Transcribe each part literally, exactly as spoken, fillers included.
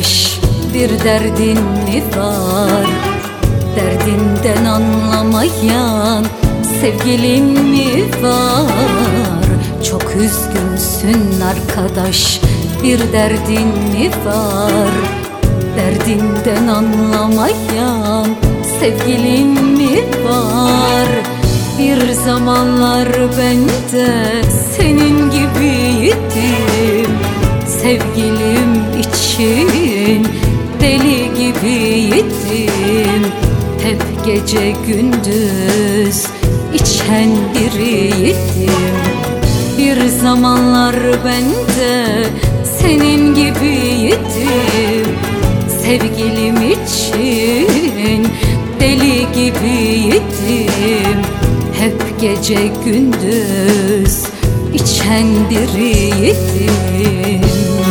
arkadaş, bir derdin mi var? Derdinden anlamayan sevgilin mi var? Çok üzgünsün arkadaş, bir derdin mi var? Derdinden anlamayan sevgilin mi var? Bir zamanlar ben de senin gibiydim, sevgilim için deli gibiydim. Hep gece gündüz içen biriydim. Bir zamanlar ben de senin gibiydim, sevgilim için deli gibiydim. Hep gece gündüz içen biriydim.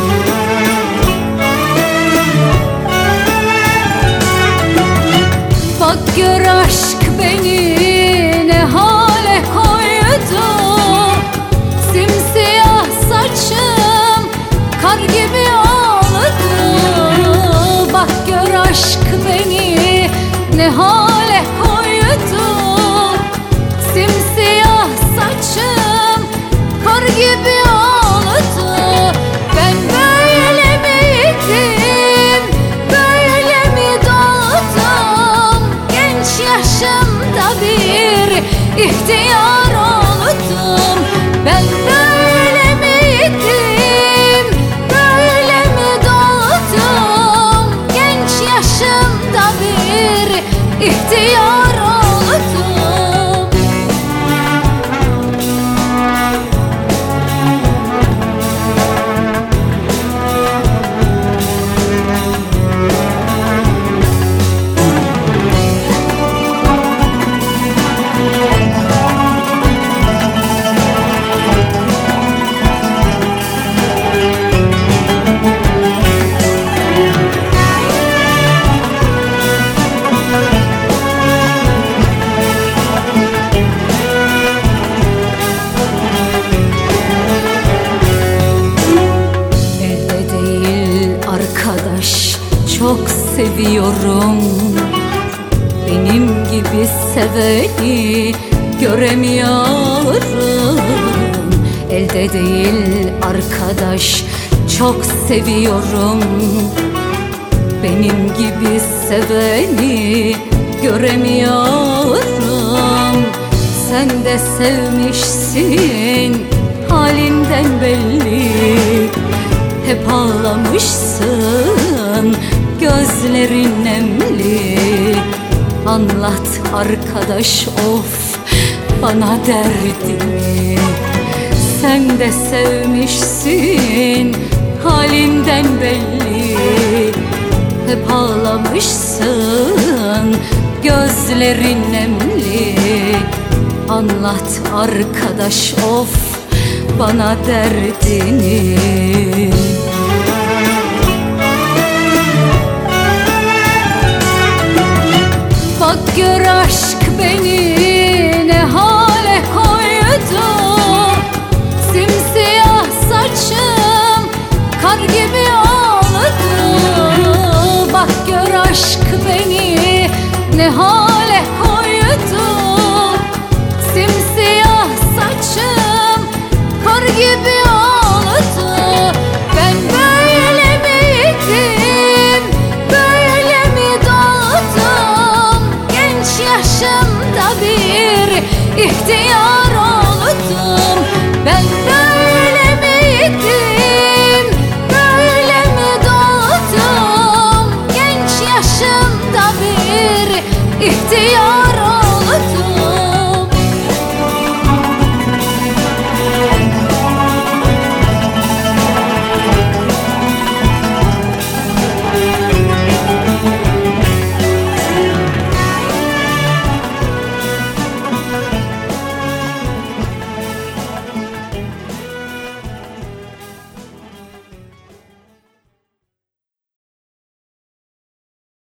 Bak gör aşk beni ne hale koydu, simsiyah saçım kar gibi ağladı. Bak gör aşk beni ne hale koydu, simsiyah saçım kar gibi ağladı. Ben böyle miydim, böyle mi doğdum? Genç yaşımda bir ihtiyar oldum. Ben böyle miydim, böyle mi doğdum? Genç yaşımda bir ihtiyar oldum. Çok seviyorum, benim gibi seveni göremiyorum. Elde değil arkadaş, çok seviyorum, benim gibi seveni göremiyorum. Sen de sevmişsin, halinden belli, hep ağlamışsın, gözlerin nemli. Anlat arkadaş of bana derdini. Sen de sevmişsin, halinden belli, hep ağlamışsın, gözlerin nemli. Anlat arkadaş of bana derdini.